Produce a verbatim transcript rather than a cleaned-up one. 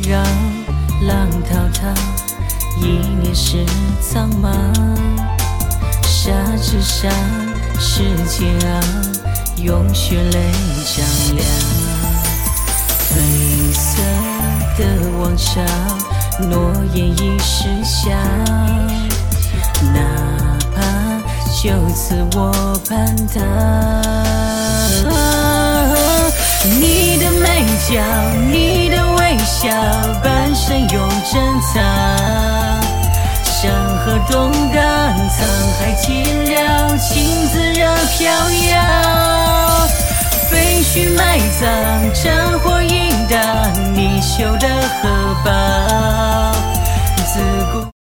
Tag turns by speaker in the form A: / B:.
A: 绕，浪滔滔，一念是苍茫。沙之上，世界啊，用血泪丈量。褪色的王朝，诺言已失效，哪怕就此我绊倒。你的眉角，你的微笑，半生永珍藏。山河动荡，沧海寂寥，情自然飘摇。废墟埋葬，战火映荡，你修的荷包，自古。